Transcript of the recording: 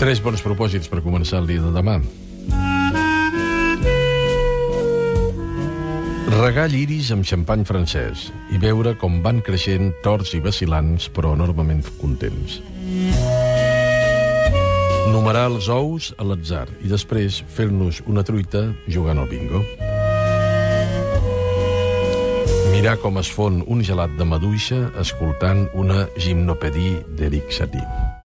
3 bons propòsits per començar el dia de demà. Regar lliris amb xampany francès i veure com van creixent torts i vacil·lants, però enormement contents. Numerar els ous a l'atzar i després fer-nos una truita jugant al bingo. Mirar com es fon un gelat de maduixa escoltant una gimnopèdie d'Eric Satie.